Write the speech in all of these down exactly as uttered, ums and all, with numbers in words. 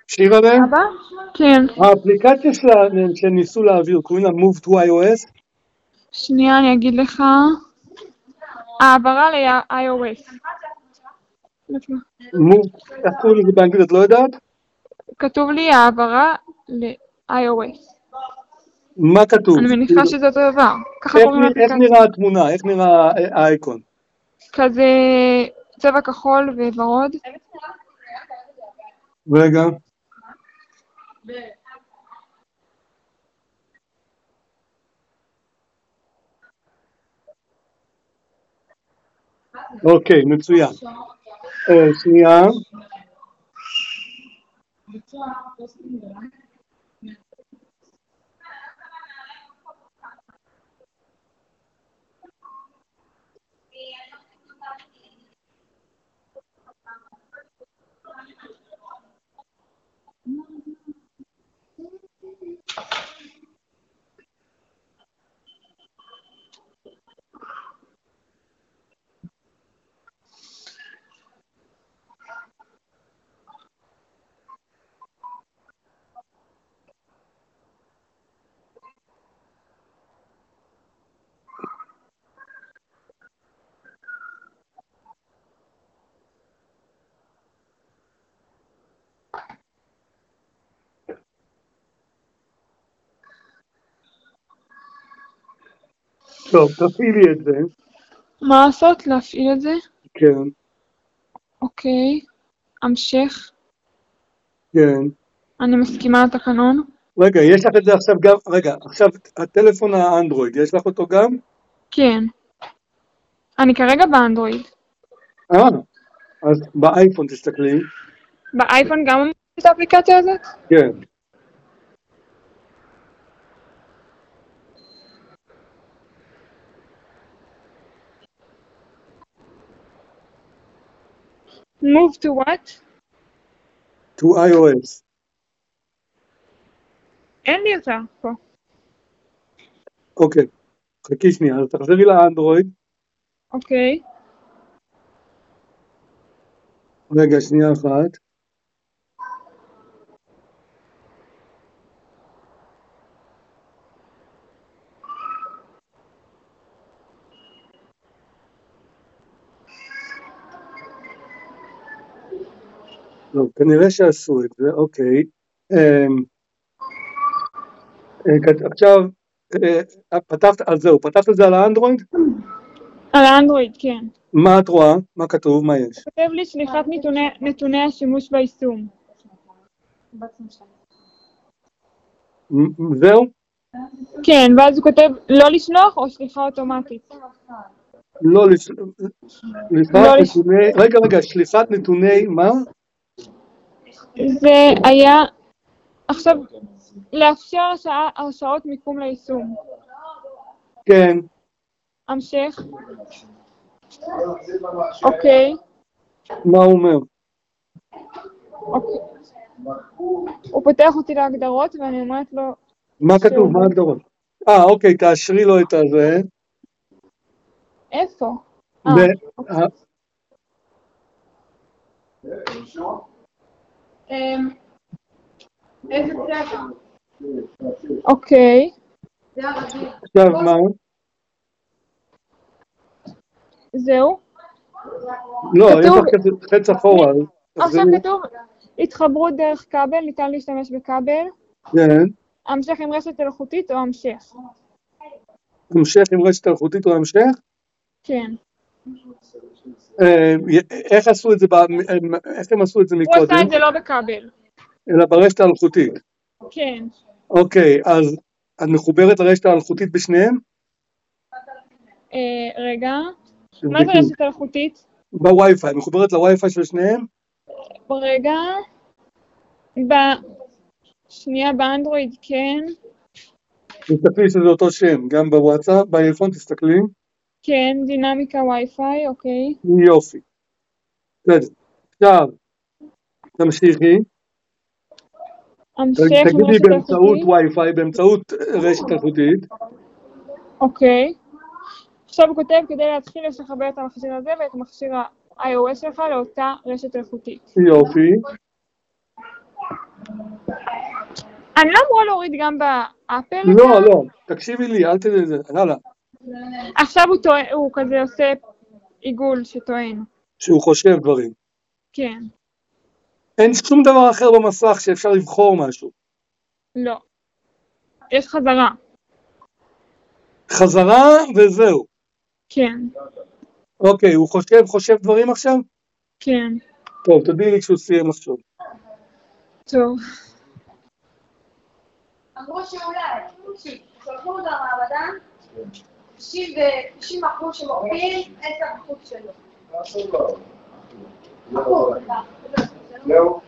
שירה להם? אבא? כן. האפליקציה שלהם שניסו להעביר, קוראים לה Move to iOS? שנייה, אני אגיד לך. העברה ל-iOS. Move, איך קוראים לזה באנגלית, את לא יודעת? כתוב לי העברה ל-iOS. מה כתוב? אני מניחה שזה אותו דבר. ככה איך, קוראים נרא, איך לאפליקציה. נראה התמונה? איך נראה האייקון? כזה צבע כחול וורוד. רגע. אוקיי, מצוין. אה, שנייה. טוב, תפעילי את זה. מה לעשות? להפעיל את זה? כן. אוקיי. המשך. כן. אני מסכימה לתקנון. רגע, יש לך את זה עכשיו גם, רגע, עכשיו הטלפון האנדרואיד, יש לך אותו גם? כן. אני כרגע באנדרואיד. אה, אז באייפון תסתכלי. באייפון גם יש את האפליקציה הזאת? כן. Move to what? To iOS. אין לי אותה פה. אוקיי, חכי שנייה, אז תחזרי לאנדרואיד. אוקיי. רגע, שנייה אחת. לא, כנראה שעשו את זה, אוקיי. עכשיו, פתחת, אז זהו, פתחת את זה על האנדרואיד? על האנדרואיד, כן. מה את רואה? מה כתוב? מה יש? כותב לי שליחת נתוני, נתוני השימוש ביישום. זהו? כן, ואז הוא כותב לא לשלוח או שליחה אוטומטית. לא, שליחת נתוני, רגע, רגע, שליחת נתוני, מה? זה היה, עכשיו, לאפשר הרשאות מיקום ליישום. כן. המשך. אוקיי. מה הוא אומר? אוקיי. הוא פותח אותי להגדרות ואני אומרת לו... מה כתוב? מה הגדרות? אה, אוקיי, תאשרי לו את הזה. איפה? אה. איזה צבע? אוקיי. עכשיו מה? זהו? לא, יש לך חץ אחורה. עכשיו כתוב, התחברות דרך כבל, ניתן להשתמש בכבל. כן. המשך עם רשת אלחוטית או המשך? המשך עם רשת אלחוטית או המשך? כן. איך עשו את זה, איך הם עשו את זה מקודם? הוא עשה את זה לא בכבל. אלא ברשת האלחוטית. כן. אוקיי, אז את מחוברת לרשת האלחוטית בשניהם? רגע, מה זה רשת אלחוטית? בווי-פיי, מחוברת לווי-פיי של שניהם? רגע, בשנייה באנדרואיד כן. תסתכלי שזה אותו שם, גם בוואטסאפ, באייפון תסתכלי. כן, דינמיקה וי-פיי, אוקיי. יופי. בסדר. עכשיו, תמשיכי. תגידי באמצעות וי-פיי, באמצעות רשת אלחוטית. אוקיי. עכשיו הוא כותב, כדי להתחיל יש לחבר את המכשיר הזה ואת מכשיר ה-iOS שלך לאותה רשת אלחוטית. יופי. אני לא אמורה להוריד גם באפל? לא, לא, תקשיבי לי, אל תדעי זה, הלאה. עכשיו הוא, טוען, הוא כזה עושה עיגול שטוען. שהוא חושב דברים. כן. אין שום דבר אחר במסך שאפשר לבחור משהו. לא. יש חזרה. חזרה וזהו. כן. אוקיי, הוא חושב, חושב דברים עכשיו? כן. טוב, תודיעי לי כשהוא סיים לחשוב. טוב. אמרו שאולי, שלחו אותה למעבדה, תשעים אחוז שמוביל, עשר אחוז שלו. אחוז, זהו?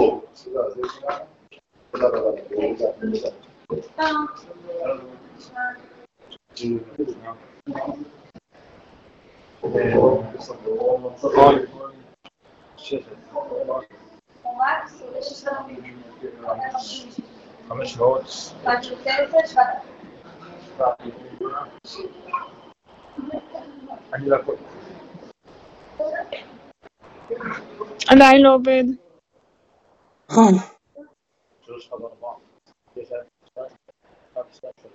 חמש שעות. אני לא יכול. עדיין לא עובד. שלוש חבר ארבעה. יש להם שתיים, אחד, שתיים, שלוש.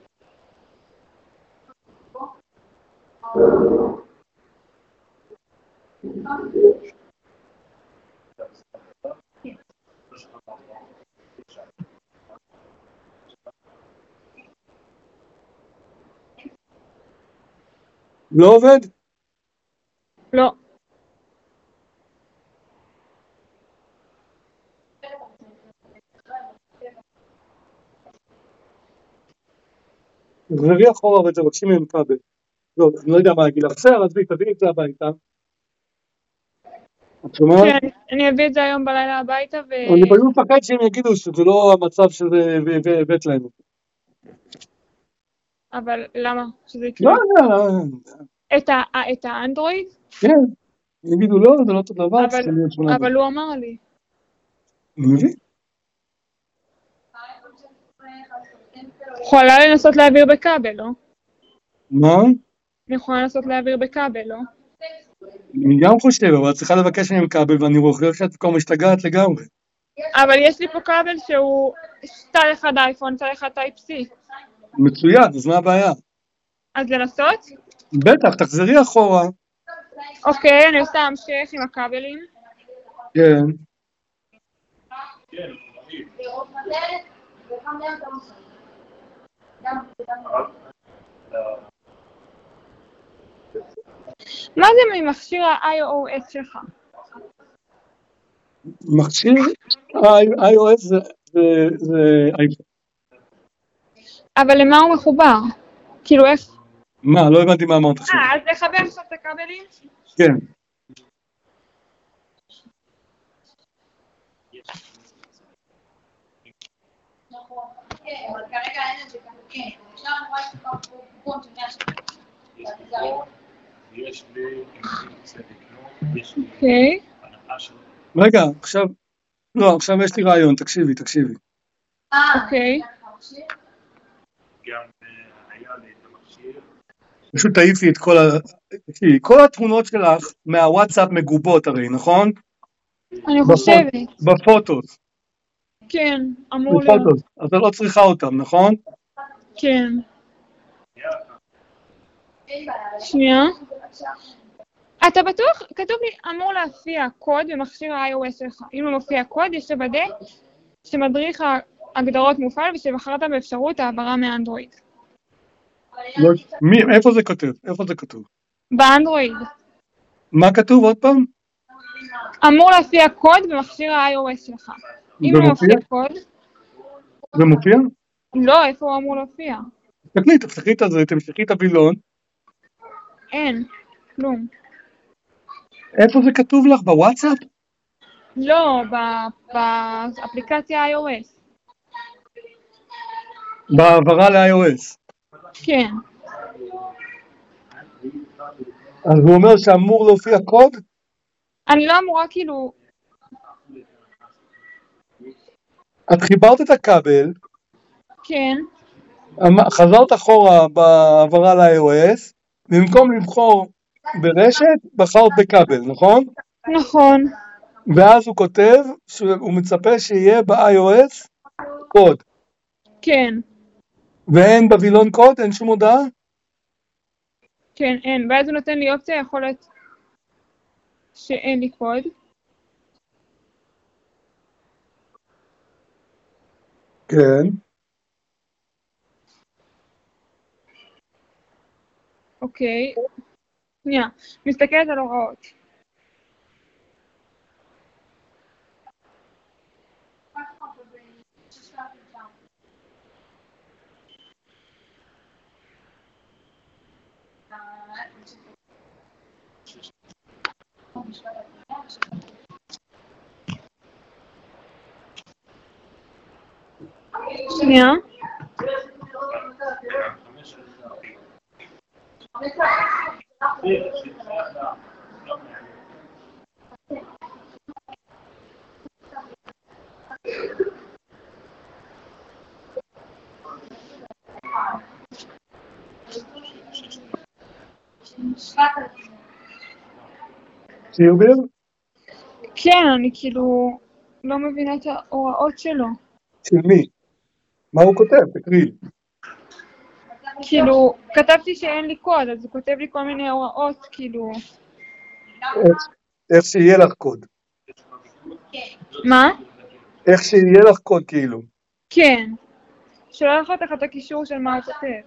לא עובד? לא. תחזרי אחורה ותבקשי מהם כבל. לא, אני לא יודע מה להגיד לך. בסדר, עזבי, תביאי את זה הביתה. את שומעת? כן, אני אביא את זה היום בלילה הביתה ו... אני פשוט מפחד שהם יגידו שזה לא המצב שזה הבאת להם. אבל למה? שזה לא, יקרה? לא, את ה- את האנדרואיד? כן. יגידו לא, זה לא אותו דבר. אבל- צריכים להיות שמונה אבל הוא אמר לי. אני מבין. יכולה לנסות להעביר בכבל, לא? מה? אני יכולה לנסות להעביר בכבל, לא? אני גם חושב, אבל את צריכה לבקש מהם כבל, ואני חושב שאת כבר משתגעת לגמרי. אבל יש לי פה כבל שהוא צד אחד אייפון, צד אחד טייפ סי. מצוין, אז מה הבעיה? אז לנסות? בטח, תחזרי אחורה. אוקיי, אני עושה המשך עם הכבלים. כן. מה זה ממכשיר ה-iOS שלך? מכשיר iOS זה אייפון. אבל למה הוא מחובר? כאילו איך? מה, לא הבנתי מה אמרת עכשיו. אה, אז לחבר עכשיו את הכבלים? כן. כן, אבל כרגע אין את זה כאן, כן. עכשיו אני רואה שכבר קופון של מאה שקל. יש לי, יש לי אוקיי. הנחה של... רגע, עכשיו, לא, עכשיו יש לי רעיון, תקשיבי, תקשיבי. אוקיי. גם היה לי את המכשיר. פשוט תעיפי את כל ה... תקשיבי, כל התמונות שלך מהוואטסאפ מגובות הרי, נכון? אני חושבת. בפוטות. כן, אמור להיות. בפוטות, אז את לא צריכה אותם, נכון? כן. שנייה. אתה בטוח? כתוב לי, אמור להופיע קוד במכשיר ה-iOS שלך. אם לא מופיע קוד, יש לוודא שמדריך ההגדרות מופעל ושבחרת באפשרות העברה מאנדרואיד. מי, איפה זה כתוב? איפה זה כתוב? באנדרואיד. מה כתוב עוד פעם? אמור להופיע קוד במכשיר ה-iOS שלך. אם לא מופיע קוד... זה מופיע? לא, איפה הוא אמור להופיע? תקלי, תפתחי את זה, תמשכי את הווילון. אין, כלום. איפה זה כתוב לך? בוואטסאפ? לא, באפליקציה iOS. בעברה ל-iOS. כן. אז הוא אומר שאמור להופיע קוד? אני לא אמורה כאילו... את חיברת את הכבל. כן. חזרת אחורה בעברה ל-iOS, במקום לבחור ברשת, בחרת בכבל, נכון? נכון. ואז הוא כותב שהוא מצפה שיהיה ב-iOS קוד. כן, ואין בווילון קוד? אין שום הודעה? כן, אין. ואז הוא נותן לי אופציה, יכול להיות שאין לי קוד. כן. אוקיי. שנייה, מסתכלת על הוראות. שנייה. שירביר? כן, אני כאילו לא מבינה את ההוראות שלו. של מי? מה הוא כותב? תקריא. כאילו, כתבתי שאין לי קוד, אז הוא כותב לי כל מיני הוראות, כאילו... איך, איך שיהיה לך קוד. מה? איך שיהיה לך קוד כאילו. כן. שולח לך את הקישור של מה הוא כותב.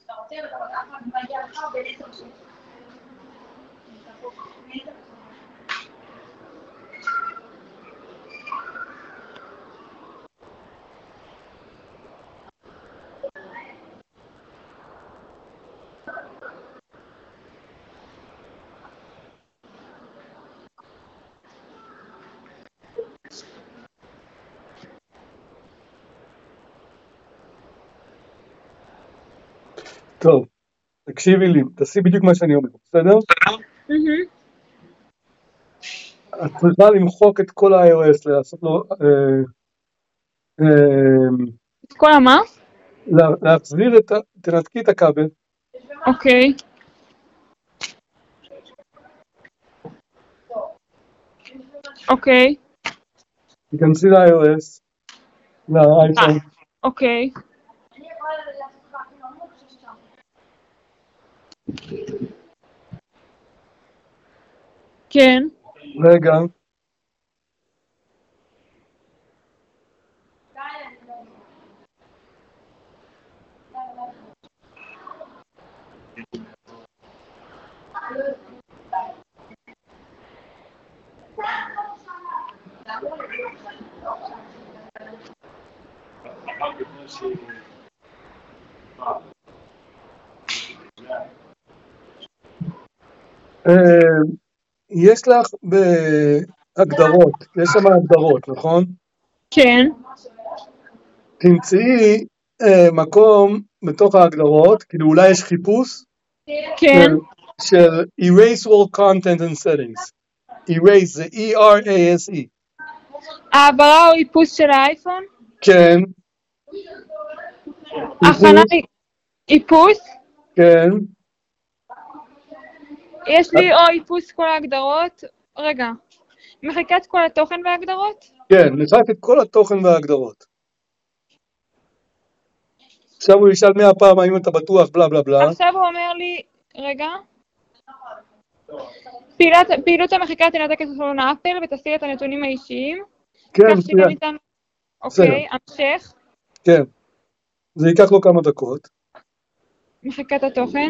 טוב, תקשיבי לי, תעשי בדיוק מה שאני אומר, בסדר? Mhm. את צריכה למחוק את כל ה-iOS, לעשות לו, אה, אה, את כל המה? לה- להחזיר את ה... תנתקי את הכבל, אוקיי. אוקיי. תיכנסי ל-iOS, לאייפון, אוקיי. כן. רגע, אה, יש לך בהגדרות, יש שם הגדרות, נכון? כן. תמצאי אה, מקום בתוך ההגדרות, כאילו אולי יש חיפוש, כן. של, של erase all content and settings. erase זה E-R-A-S-E. העברה או איפוס של האייפון? כן. הכנה חיפוש, איפוס? כן. יש לי או איפוס כל ההגדרות? רגע. מחיקת כל התוכן וההגדרות? כן, נשחק את כל התוכן וההגדרות. עכשיו הוא ישאל מאה פעם האם אתה בטוח בלה בלה בלה. עכשיו הוא אומר לי, רגע. פעילת, פעילות המחיקה תנתק את חלון האפל ותסיר את הנתונים האישיים. כן, כך שיהיה מצוין. ניתן... אוקיי, המשך. כן. זה ייקח לו כמה דקות. מחיקת התוכן.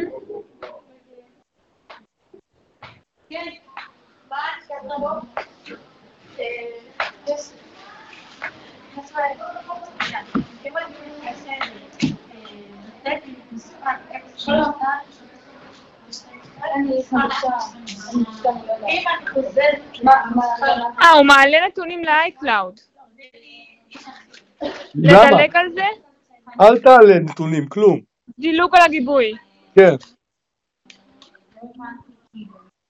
אה, הוא מעלה נתונים לאייקלאוד. למה? לדלג על זה? אל תעלה נתונים, כלום. דילוג על הגיבוי. כן.